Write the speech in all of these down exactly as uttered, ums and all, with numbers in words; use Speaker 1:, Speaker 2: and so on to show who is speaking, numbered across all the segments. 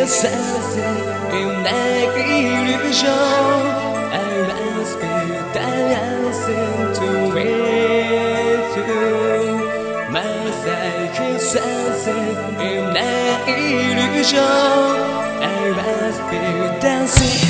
Speaker 1: sunset in that illusion. I must be dancing to it too. My psychic sunset in that illusion. I must be dancing.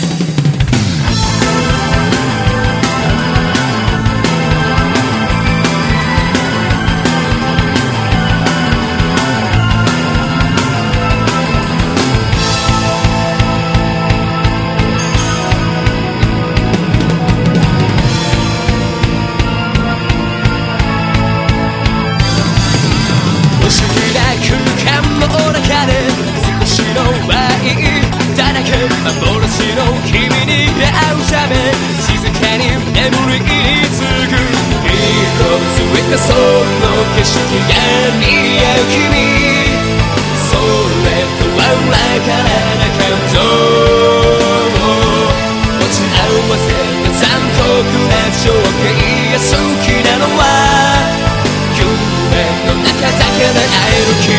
Speaker 1: 幻の君に会うため静かに眠りにつく色づいたその景色が似合う君それとはわからな感情持ち合わせた残酷な情景が好きなのは夢の中だけで会える君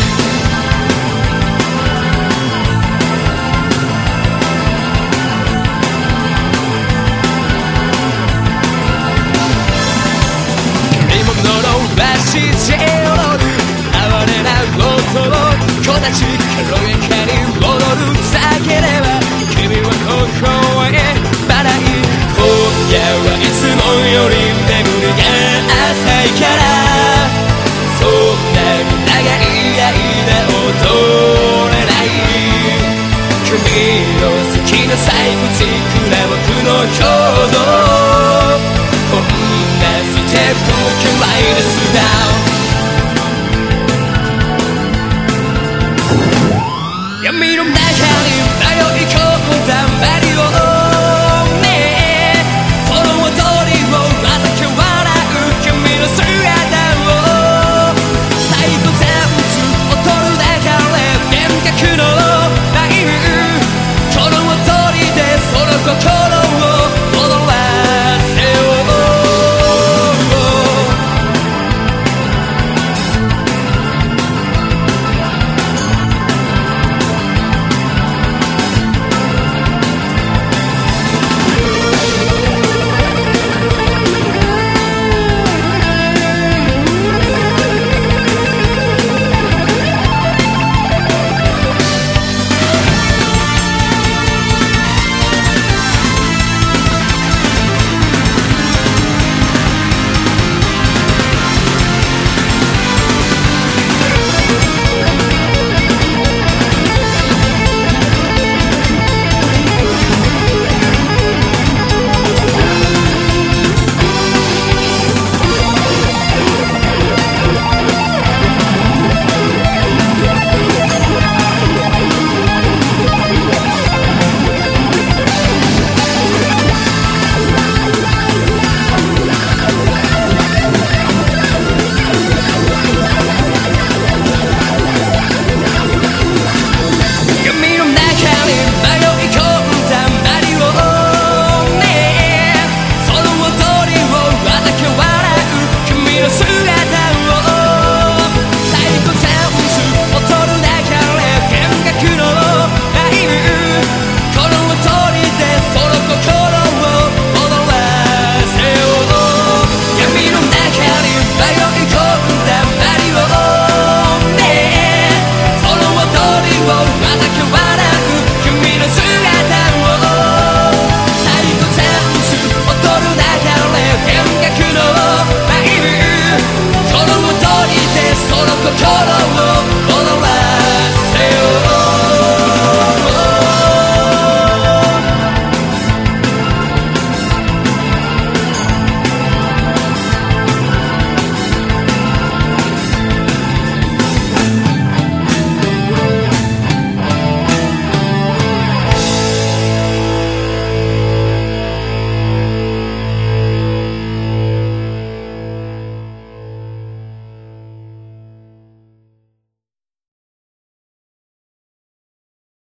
Speaker 1: 子たち軽やかに踊る叫れば君はここへまだい今夜はいつもより眠りが浅いからそんなに長い間踊れない君の好きな財布作ら僕の表情こんなステップ嫌いですな